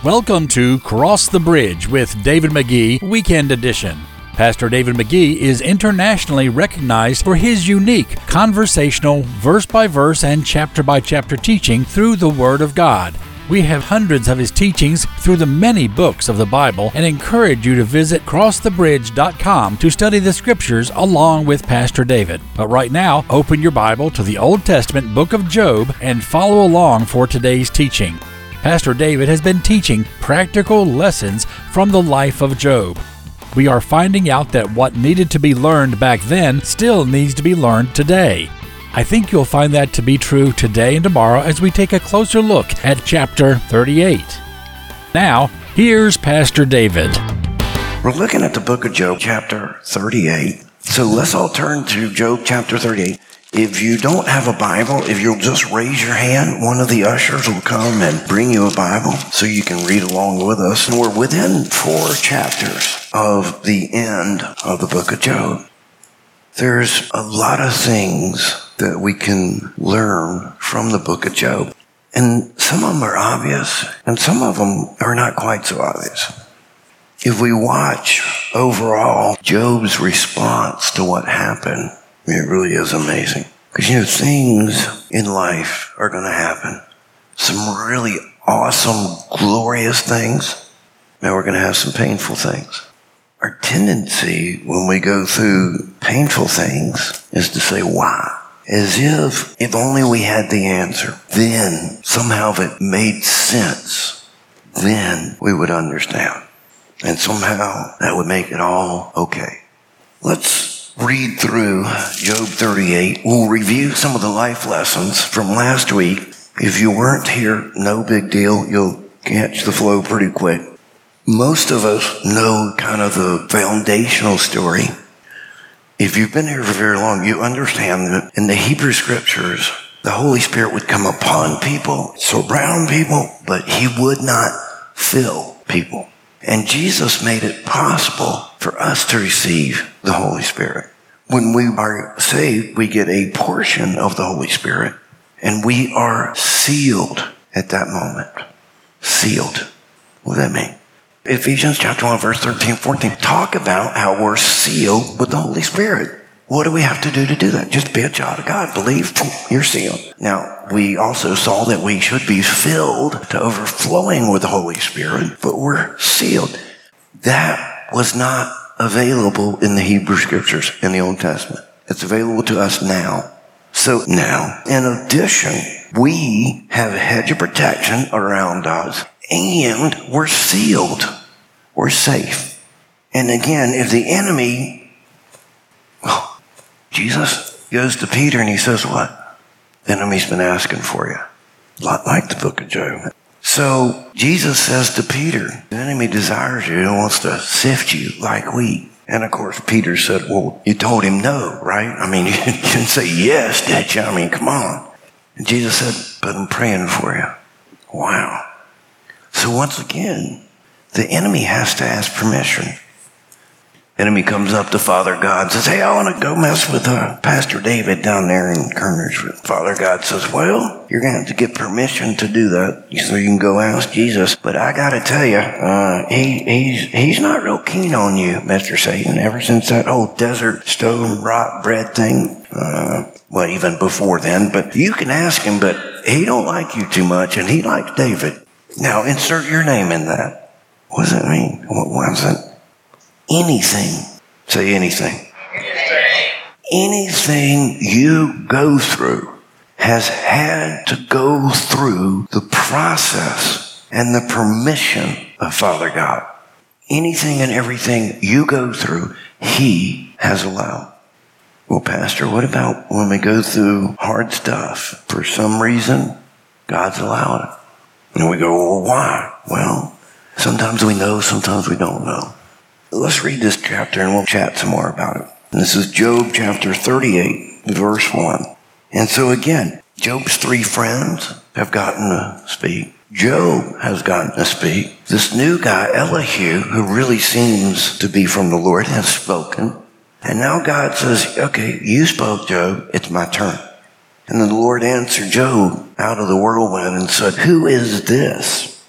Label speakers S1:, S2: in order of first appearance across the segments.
S1: Welcome to Cross the Bridge with David McGee, Weekend Edition. Pastor David McGee is internationally recognized for his unique conversational, verse-by-verse and chapter-by-chapter teaching through the Word of God. We have hundreds of his teachings through the many books of the Bible and encourage you to visit crossthebridge.com to study the Scriptures along with Pastor David. But right now, open your Bible to the Old Testament book of Job and follow along for today's teaching. Pastor David has been teaching practical lessons from the life of Job. We are finding out that what needed to be learned back then still needs to be learned today. I think you'll find that to be true today and tomorrow as we take a closer look at chapter 38. Now, here's Pastor David.
S2: We're looking at the book of Job, chapter 38. So let's all turn to Job, chapter 38. If you don't have a Bible, if you'll just raise your hand, one of the ushers will come and bring you a Bible so you can read along with us. And we're within 4 chapters of the end of the book of Job. There's a lot of things that we can learn from the book of Job. And some of them are obvious, and some of them are not quite so obvious. If we watch overall Job's response to what happened, it really is amazing. Because, things in life are going to happen. Some really awesome, glorious things. Now we're going to have some painful things. Our tendency when we go through painful things is to say, why? As if only we had the answer, then somehow if it made sense, then we would understand. And somehow that would make it all okay. Let's read through Job 38. We'll review some of the life lessons from last week. If you weren't here, no big deal. You'll catch the flow pretty quick. Most of us know kind of the foundational story. If you've been here for very long, you understand that in the Hebrew Scriptures, the Holy Spirit would come upon people, surround people, but he would not fill people. And Jesus made it possible for us to receive the Holy Spirit. When we are saved, we get a portion of the Holy Spirit, and we are sealed at that moment. Sealed. What does that mean? Ephesians chapter 1, verse 13, 14, talk about how we're sealed with the Holy Spirit. What do we have to do that? Just be a child of God. Believe, you're sealed. Now, we also saw that we should be filled to overflowing with the Holy Spirit, but we're sealed. That was not available in the Hebrew Scriptures in the Old Testament. It's available to us now. So now, in addition, we have a hedge of protection around us, and we're sealed. We're safe. And again, if the enemy... Jesus goes to Peter and he says, what? The enemy's been asking for you. A lot like the book of Job. So Jesus says to Peter, the enemy desires you and wants to sift you like wheat. And of course, Peter said, well, you told him no, right? I mean, you didn't say yes, did you? I mean, come on. And Jesus said, but I'm praying for you. Wow. So once again, the enemy has to ask permission. Enemy comes up to Father God and says, hey, I want to go mess with Pastor David down there in Kernersville. Father God says, well, you're going to have to get permission to do that so you can go ask Jesus. But I got to tell you, he's not real keen on you, Mr. Satan, ever since that whole desert stone rock bread thing. Well, even before then. But you can ask him, but he don't like you too much, and he likes David. Now, insert your name in that. What does that mean? What was it? Anything. Say anything. Anything you go through has had to go through the process and the permission of Father God. Anything and everything you go through, he has allowed. Well, Pastor, what about when we go through hard stuff? For some reason, God's allowed it. And we go, well, why? Well, sometimes we know, sometimes we don't know. Let's read this chapter and we'll chat some more about it. And this is Job chapter 38, verse 1. And so again, Job's 3 friends have gotten to speak. Job has gotten to speak. This new guy, Elihu, who really seems to be from the Lord, has spoken. And now God says, okay, you spoke, Job. It's my turn. And then the Lord answered Job out of the whirlwind and said, who is this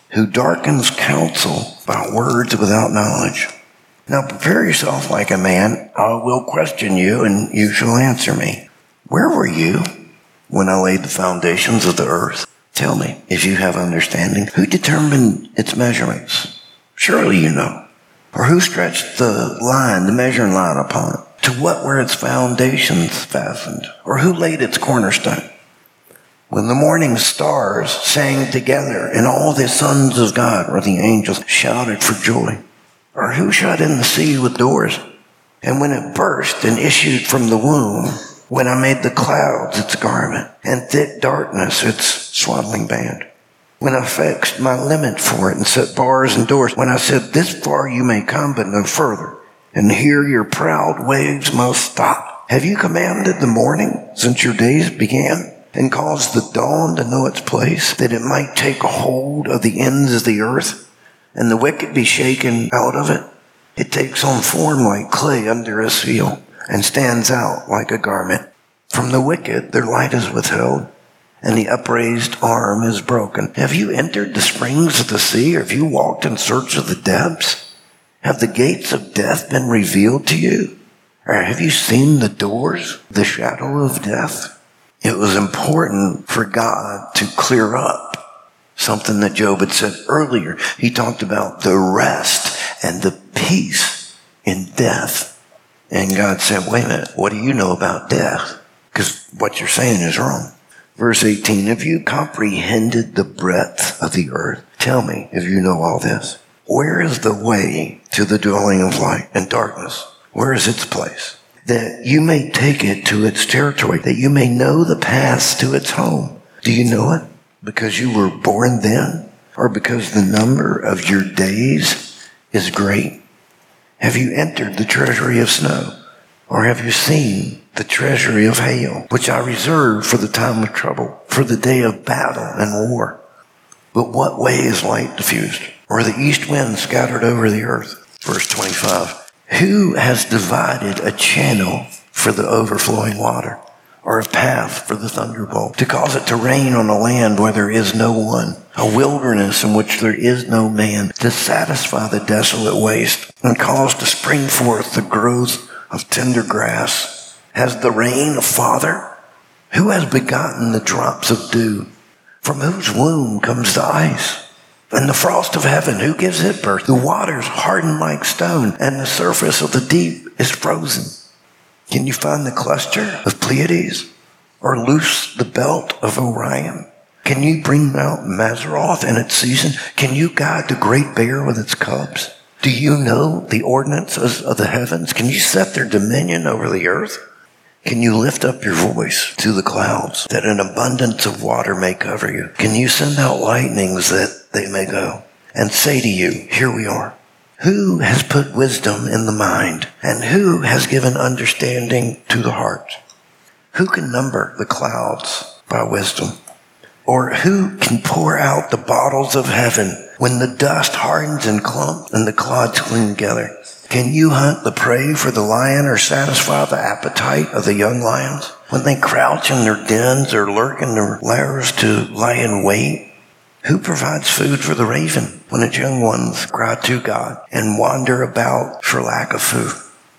S2: who darkens counsel by words without knowledge. Now prepare yourself like a man. I will question you, and you shall answer me. Where were you when I laid the foundations of the earth? Tell me, if you have understanding, who determined its measurements? Surely you know. Or who stretched the measuring line upon it? To what were its foundations fastened? Or who laid its cornerstone? When the morning stars sang together, and all the sons of God, or the angels, shouted for joy? Or who shut in the sea with doors? And when it burst and issued from the womb, when I made the clouds its garment, and thick darkness its swaddling band, when I fixed my limit for it and set bars and doors, when I said, this far you may come, but no further, and here your proud waves must stop. Have you commanded the morning since your days began, and caused the dawn to know its place, that it might take hold of the ends of the earth, and the wicked be shaken out of it? It takes on form like clay under a seal, and stands out like a garment. From the wicked their light is withheld, and the upraised arm is broken. Have you entered the springs of the sea, or have you walked in search of the depths? Have the gates of death been revealed to you? Or have you seen the doors, the shadow of death? It was important for God to clear up something that Job had said earlier. He talked about the rest and the peace in death. And God said, wait a minute, what do you know about death? Because what you're saying is wrong. Verse 18, have you comprehended the breadth of the earth? Tell me if you know all this. Where is the way to the dwelling of light and darkness? Where is its place? That you may take it to its territory, that you may know the paths to its home. Do you know it because you were born then, or because the number of your days is great? Have you entered the treasury of snow, or have you seen the treasury of hail, which I reserve for the time of trouble, for the day of battle and war? But what way is light diffused, or the east wind scattered over the earth? Verse 25, who has divided a channel for the overflowing water, or a path for the thunderbolt, to cause it to rain on a land where there is no one, a wilderness in which there is no man, to satisfy the desolate waste, and cause to spring forth the growth of tender grass? Has the rain a father? Who has begotten the drops of dew? From whose womb comes the ice? And the frost of heaven, who gives it birth? The waters harden like stone, and the surface of the deep is frozen. Can you find the cluster of Pleiades, or loose the belt of Orion? Can you bring out Mazzaroth in its season? Can you guide the great bear with its cubs? Do you know the ordinances of the heavens? Can you set their dominion over the earth? Can you lift up your voice to the clouds, that an abundance of water may cover you? Can you send out lightnings that they may go, and say to you, here we are? Who has put wisdom in the mind, and who has given understanding to the heart? Who can number the clouds by wisdom? Or who can pour out the bottles of heaven when the dust hardens in clumps and the clods cling together? Can you hunt the prey for the lion, or satisfy the appetite of the young lions when they crouch in their dens or lurk in their lairs to lie in wait? Who provides food for the raven when its young ones cry to God and wander about for lack of food?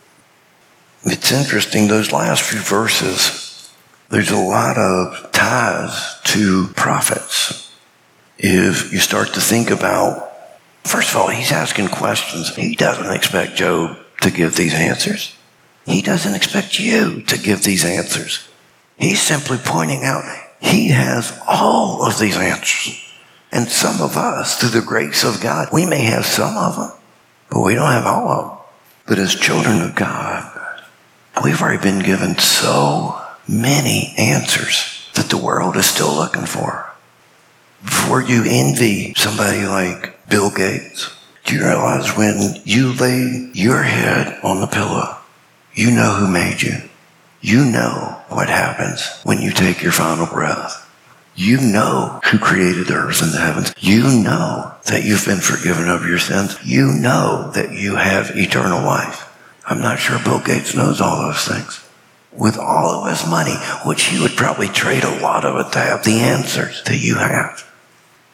S2: It's interesting, those last few verses, there's a lot of ties to prophets. If you start to think about, first of all, he's asking questions. He doesn't expect Job to give these answers. He doesn't expect you to give these answers. He's simply pointing out he has all of these answers. And some of us, through the grace of God, we may have some of them, but we don't have all of them. But as children of God, we've already been given so many answers that the world is still looking for. Before you envy somebody like Bill Gates, do you realize when you lay your head on the pillow, you know who made you? You know what happens when you take your final breath. You know who created the earth and the heavens. You know that you've been forgiven of your sins. You know that you have eternal life. I'm not sure Bill Gates knows all those things. With all of his money, which he would probably trade a lot of it to have the answers that you have.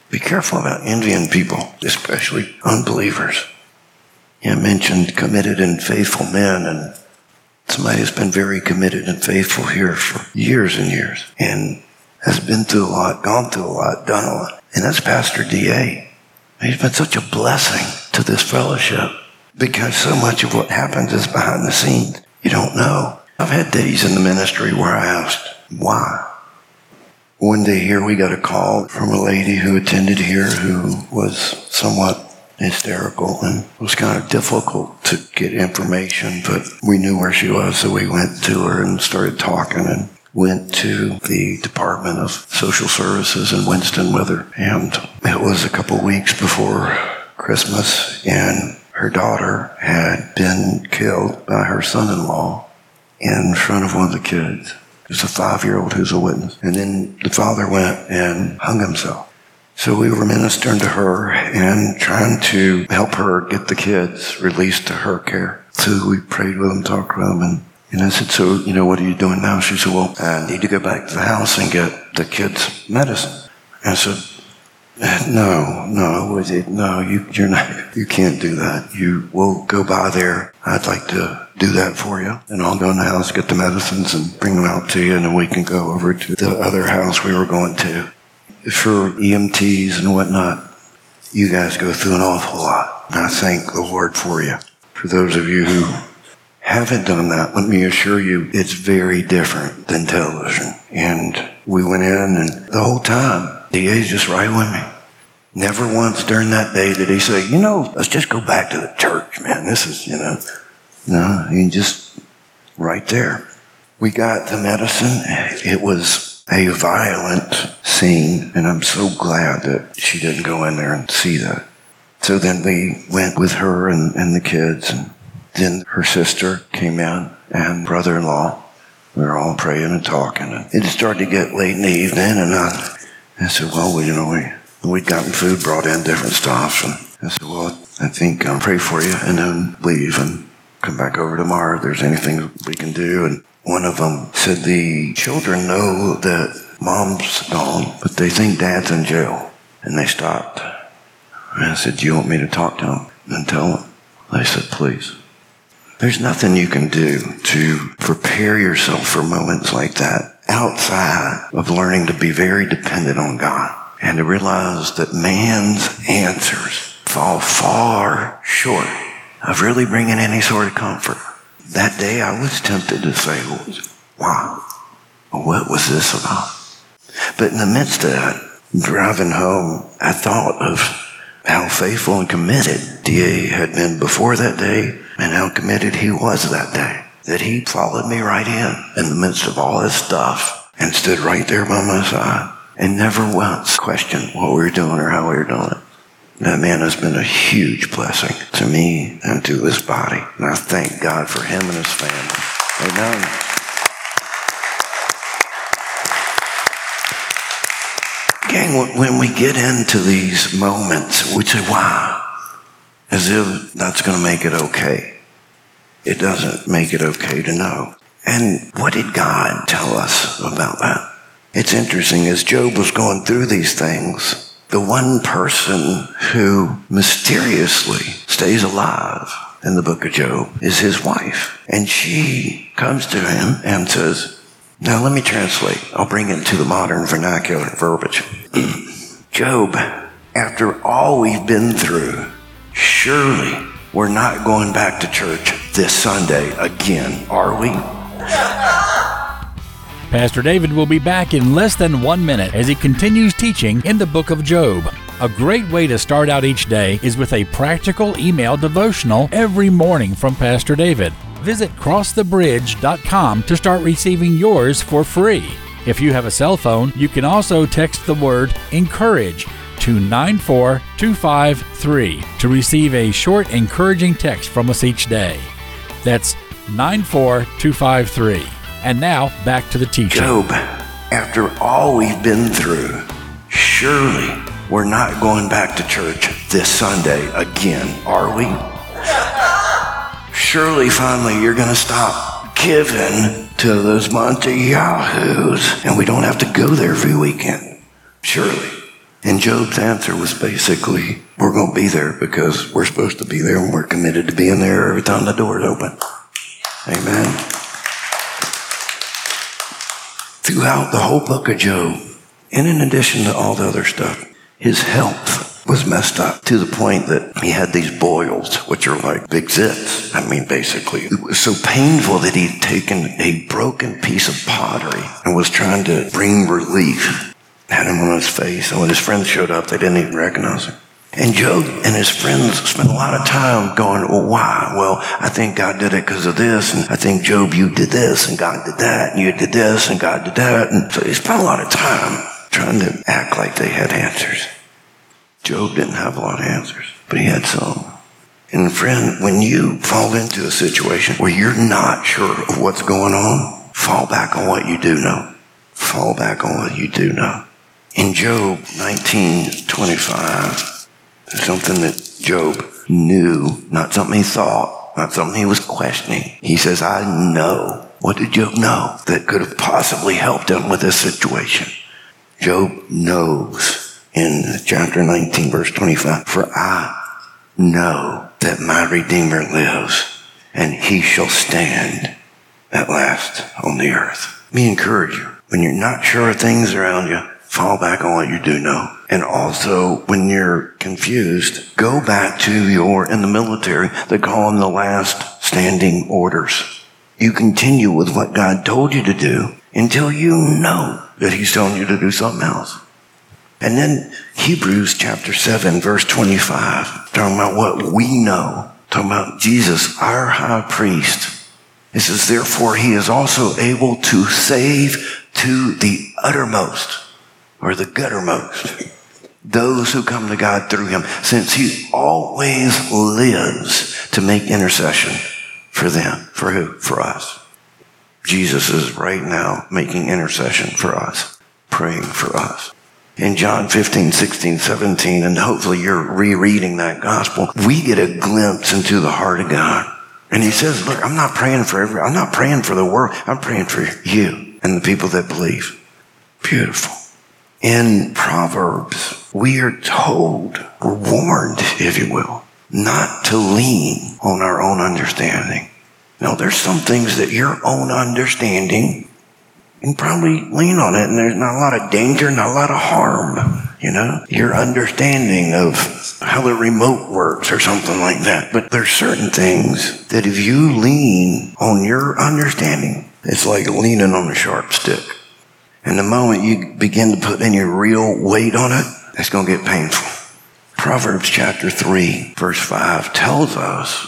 S2: Be careful about envying people, especially unbelievers. I mentioned committed and faithful men, and somebody has been very committed and faithful here for years and years, and has been through a lot, gone through a lot, done a lot. And that's Pastor D.A. He's been such a blessing to this fellowship because so much of what happens is behind the scenes. You don't know. I've had days in the ministry where I asked, why? One day here we got a call from a lady who attended here who was somewhat hysterical, and it was kind of difficult to get information, but we knew where she was, so we went to her and started talking and went to the Department of Social Services in Winston-Wither. And it was a couple weeks before Christmas, and her daughter had been killed by her son-in-law in front of one of the kids. There's a 5-year-old who's a witness. And then the father went and hung himself. So we were ministering to her and trying to help her get the kids released to her care. So we prayed with them, talked with them, and I said, so, what are you doing now? She said, well, I need to go back to the house and get the kids' medicine. I said, no, you're not, you can't do that. You will go by there. I'd like to do that for you. And I'll go in the house, get the medicines and bring them out to you. And then we can go over to the other house we were going to. For EMTs and whatnot, you guys go through an awful lot. And I thank the Lord for you. For those of you who haven't done that, let me assure you, it's very different than television. And we went in, and the whole time, DA's just right with me. Never once during that day did he say, let's just go back to the church, man. This is, no, he just right there. We got the medicine. It was a violent scene, and I'm so glad that she didn't go in there and see that. So then we went with her and the kids, and then her sister came in and brother-in-law. We were all praying and talking, and it started to get late in the evening, and I said, well, we'd gotten food brought in, different stuff, and I said, well, I think I'll pray for you and then leave and come back over tomorrow if there's anything we can do. And one of them said, the children know that mom's gone, but they think dad's in jail. And they stopped. And I said, do you want me to talk to them and tell them? They said, please. There's nothing you can do to prepare yourself for moments like that outside of learning to be very dependent on God and to realize that man's answers fall far short of really bringing any sort of comfort. That day I was tempted to say, wow, what was this about? But in the midst of that, driving home, I thought of how faithful and committed D.A. had been before that day and how committed he was that day. That he followed me right in the midst of all his stuff and stood right there by my side and never once questioned what we were doing or how we were doing it. That man has been a huge blessing to me and to this body. And I thank God for him and his family. Amen. Gang, when we get into these moments, we say, wow, as if that's going to make it okay. It doesn't make it okay to know. And what did God tell us about that? It's interesting, as Job was going through these things, the one person who mysteriously stays alive in the book of Job is his wife. And she comes to him and says, now let me translate. I'll bring it to the modern vernacular verbiage. Job, after all we've been through, surely we're not going back to church this Sunday again, are we?
S1: Pastor David will be back in less than 1 minute as he continues teaching in the book of Job. A great way to start out each day is with a practical email devotional every morning from Pastor David. Visit crossthebridge.com to start receiving yours for free. If you have a cell phone, you can also text the word ENCOURAGE to 94253 to receive a short, encouraging text from us each day. That's 94253. And now, back to the teaching.
S2: Job, after all we've been through, surely we're not going back to church this Sunday again, are we? Surely, finally, you're going to stop giving to those Monte Yahoos, and we don't have to go there every weekend. Surely. And Job's answer was basically, we're going to be there because we're supposed to be there and we're committed to being there every time the door is open. Amen. Throughout the whole book of Job, and in addition to all the other stuff, his health was messed up to the point that he had these boils, which are like big zits. I mean, basically, it was so painful that he'd taken a broken piece of pottery and was trying to bring relief. Had him on his face, and when his friends showed up, they didn't even recognize him. And Job and his friends spent a lot of time going, well, why? Well, I think God did it because of this, and I think, Job, you did this, and God did that, and you did this, and God did that. And so they spent a lot of time trying to act like they had answers. Job didn't have a lot of answers, but he had some. And friend, when you fall into a situation where you're not sure of what's going on, fall back on what you do know. Fall back on what you do know. In Job 19:25, there's something that Job knew, not something he thought, not something he was questioning. He says, I know. What did Job know that could have possibly helped him with this situation? Job knows in chapter 19, verse 25, for I know that my Redeemer lives, and he shall stand at last on the earth. Let me encourage you. When you're not sure of things around you, fall back on what you do know. And also, when you're confused, go back to in the military, they call them the last standing orders. You continue with what God told you to do until you know that he's telling you to do something else. And then Hebrews chapter 7, verse 25, talking about what we know, talking about Jesus, our high priest. It says, therefore, he is also able to save to the uttermost, or the guttermost, those who come to God through him, since he always lives to make intercession for them. For who? For us. Jesus is right now making intercession for us, praying for us. In John 15, 16, 17, and hopefully you're rereading that gospel, we get a glimpse into the heart of God. And he says, look, I'm not praying for I'm not praying for the world. I'm praying for you and the people that believe. Beautiful. In Proverbs, we are told, we're warned, if you will, not to lean on our own understanding. Now, there's some things that your own understanding, you can probably lean on it, and there's not a lot of danger, not a lot of harm, your understanding of how the remote works or something like that. But there's certain things that if you lean on your understanding, it's like leaning on a sharp stick. And the moment you begin to put any real weight on it, it's going to get painful. Proverbs chapter 3, verse 5 tells us,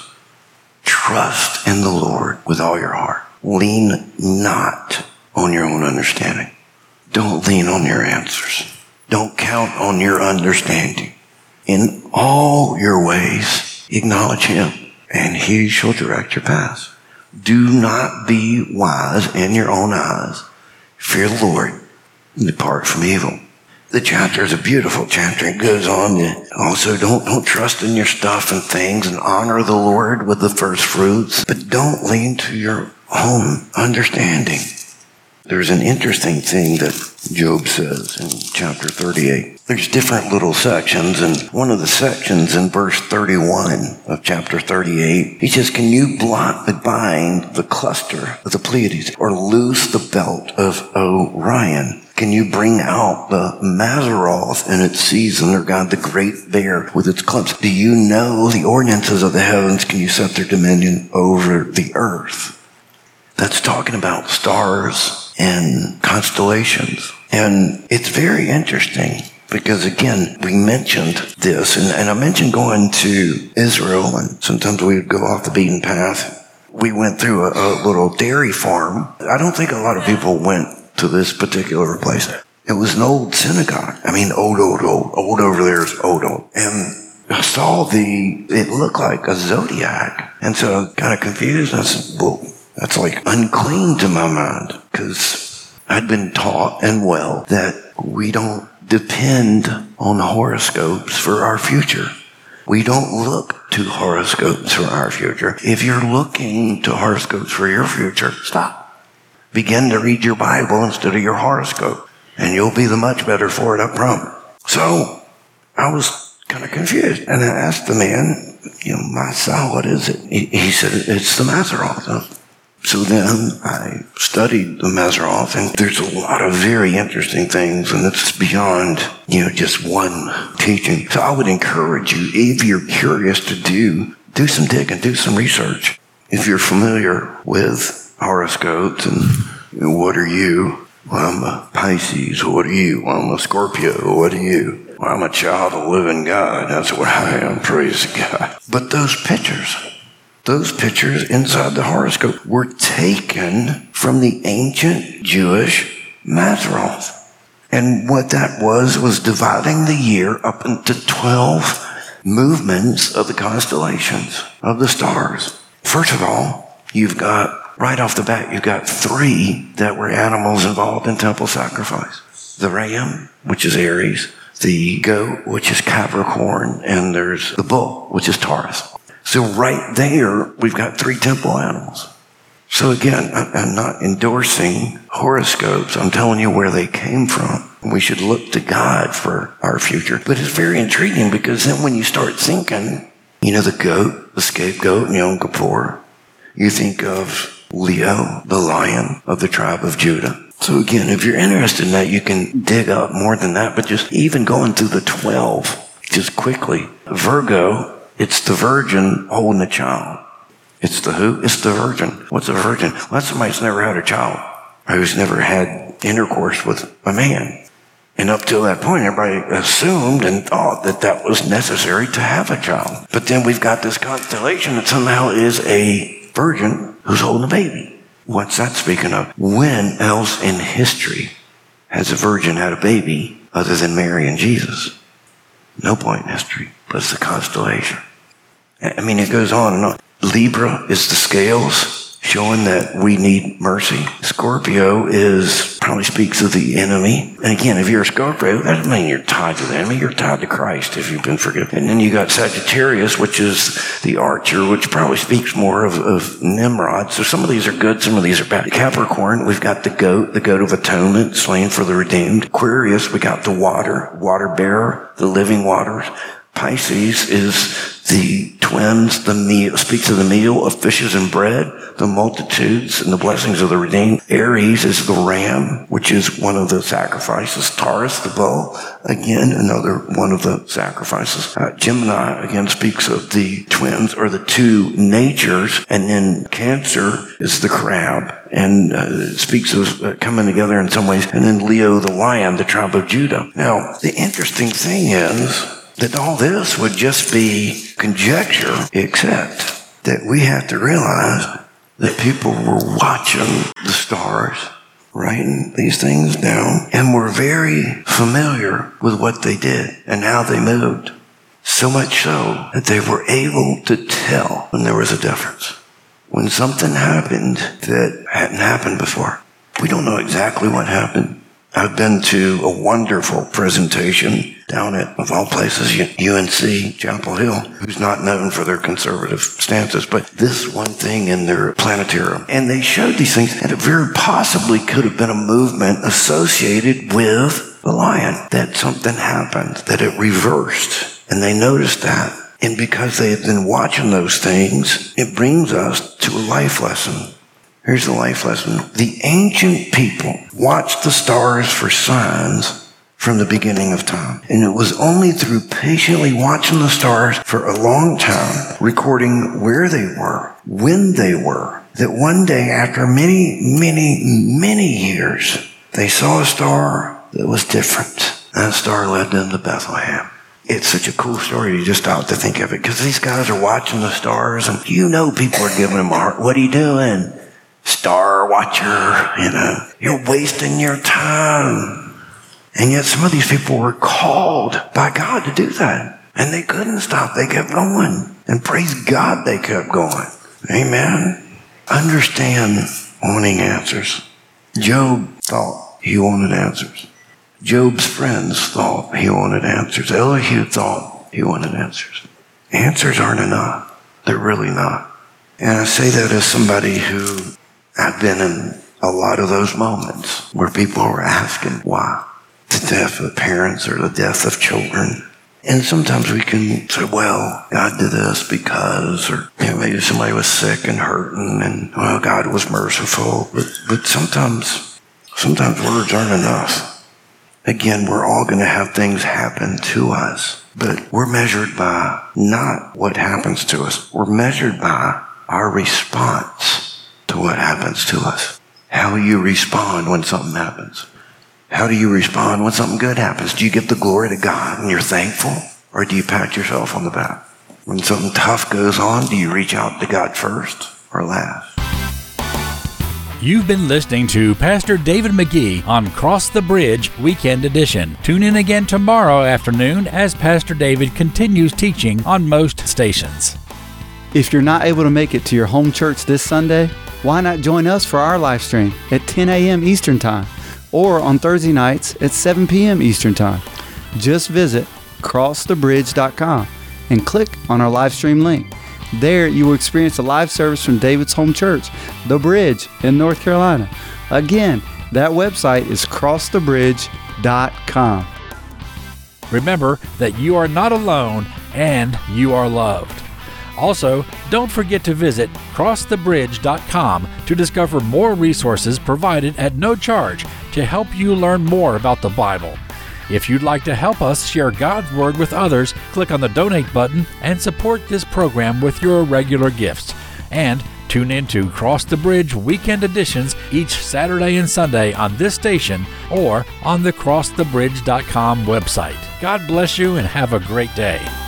S2: trust in the Lord with all your heart. Lean not on your own understanding. Don't lean on your answers. Don't count on your understanding. In all your ways, acknowledge him, and he shall direct your paths. Do not be wise in your own eyes. Fear the Lord and depart from evil. The chapter is a beautiful chapter. It goes on to also don't trust in your stuff and things, and honor the Lord with the first fruits, but don't lean to your own understanding. There's an interesting thing that Job says in chapter 38. There's different little sections, and one of the sections in verse 31 of chapter 38, he says, can you bind the cluster of the Pleiades, or loose the belt of Orion? Can you bring out the Mazzaroth in its season, or God the great bear with its clubs? Do you know the ordinances of the heavens? Can you set their dominion over the earth? That's talking about stars and constellations. And it's very interesting because, again, we mentioned this, and I mentioned going to Israel, and sometimes we would go off the beaten path. We went through a little dairy farm. I don't think a lot of people went to this particular place. It was an old synagogue. I mean, old over there is old. And I saw it looked like a zodiac. And so I was kind of confused. I said, well, that's like unclean to my mind, because I'd been taught and well that we don't depend on horoscopes for our future. We don't look to horoscopes for our future. If you're looking to horoscopes for your future, stop. Begin to read your Bible instead of your horoscope, and you'll be the much better for it, I promise. So I was kind of confused. And I asked the man, Massa, what is it? He said, it's the Mazzaroth. So then I studied the Mazzaroth, and there's a lot of very interesting things, and it's beyond, just one teaching. So I would encourage you, if you're curious to do some digging, do some research. If you're familiar with horoscopes and what are you? Well, I'm a Pisces. What are you? Well, I'm a Scorpio. What are you? Well, I'm a child of the living God. That's what I am. Praise God. But those pictures inside the horoscope were taken from the ancient Jewish Mazzaroth. And what that was dividing the year up into 12 movements of the constellations of the stars. First of all, right off the bat, you've got 3 that were animals involved in temple sacrifice. The ram, which is Aries, the goat, which is Capricorn, and there's the bull, which is Taurus. So right there, we've got 3 temple animals. So again, I'm not endorsing horoscopes. I'm telling you where they came from. We should look to God for our future. But it's very intriguing because then when you start thinking, the goat, the scapegoat, Yom Kippur, you think of Leo, the lion of the tribe of Judah. So again, if you're interested in that, you can dig up more than that. But just even going through the 12, just quickly. Virgo, it's the virgin holding a child. It's the who? It's the virgin. What's a virgin? Well, that's somebody who's never had a child, or who's never had intercourse with a man. And up till that point, everybody assumed and thought that that was necessary to have a child. But then we've got this constellation that somehow is a virgin who's holding a baby. What's that speaking of? When else in history has a virgin had a baby other than Mary and Jesus? No point in history, but it's the constellation. I mean, it goes on and on. Libra is the scales, showing that we need mercy. Scorpio probably speaks of the enemy. And again, if you're a Scorpio, that doesn't mean you're tied to the enemy. You're tied to Christ if you've been forgiven. And then you got Sagittarius, which is the archer, which probably speaks more of Nimrod. So some of these are good, some of these are bad. Capricorn, we've got the goat of atonement, slain for the redeemed. Aquarius, we got the water bearer, the living waters. Pisces is the twins, the meal, speaks of the meal of fishes and bread, the multitudes and the blessings of the redeemed. Aries is the ram, which is one of the sacrifices. Taurus, the bull, again, another one of the sacrifices. Gemini, again, speaks of the twins or the 2 natures. And then Cancer is the crab and speaks of coming together in some ways. And then Leo, the lion, the tribe of Judah. Now, the interesting thing is that all this would just be conjecture, except that we have to realize that people were watching the stars, writing these things down, and were very familiar with what they did and how they moved. So much so that they were able to tell when there was a difference. When something happened that hadn't happened before. We don't know exactly what happened. I've been to a wonderful presentation down at, of all places, UNC, Chapel Hill, who's not known for their conservative stances, but this one thing in their planetarium. And they showed these things, and it very possibly could have been a movement associated with the lion, that something happened, that it reversed. And they noticed that. And because they had been watching those things, it brings us to a life lesson. Here's the life lesson. The ancient people watched the stars for signs from the beginning of time. And it was only through patiently watching the stars for a long time, recording where they were, when they were, that one day after many, many, many years, they saw a star that was different. That star led them to Bethlehem. It's such a cool story. You just stop to think of it because these guys are watching the stars and people are giving them a heart. What are you doing? Star watcher, you're wasting your time. And yet some of these people were called by God to do that. And they couldn't stop. They kept going. And praise God they kept going. Amen. Understand wanting answers. Job thought he wanted answers. Job's friends thought he wanted answers. Elihu thought he wanted answers. Answers aren't enough. They're really not. And I say that as somebody who I've been in a lot of those moments where people are asking why. the death of parents or the death of children. And sometimes we can say, well, God did this because, or maybe somebody was sick and hurting and, well, God was merciful. But sometimes words aren't enough. Again, we're all going to have things happen to us, but we're measured by not what happens to us. We're measured by our response to what happens to us. How you respond when something happens. How do you respond when something good happens? Do you give the glory to God and you're thankful? Or do you pat yourself on the back? When something tough goes on, do you reach out to God first or last?
S1: You've been listening to Pastor David McGee on Cross the Bridge Weekend Edition. Tune in again tomorrow afternoon as Pastor David continues teaching on most stations.
S3: If you're not able to make it to your home church this Sunday, why not join us for our live stream at 10 a.m. Eastern Time or on Thursday nights at 7 p.m. Eastern Time? Just visit crossthebridge.com and click on our live stream link. There you will experience a live service from David's home church, The Bridge in North Carolina. Again, that website is crossthebridge.com.
S1: Remember that you are not alone and you are loved. Also, don't forget to visit crossthebridge.com to discover more resources provided at no charge to help you learn more about the Bible. If you'd like to help us share God's Word with others, click on the donate button and support this program with your regular gifts. And tune in to Cross the Bridge Weekend Editions each Saturday and Sunday on this station or on the crossthebridge.com website. God bless you and have a great day.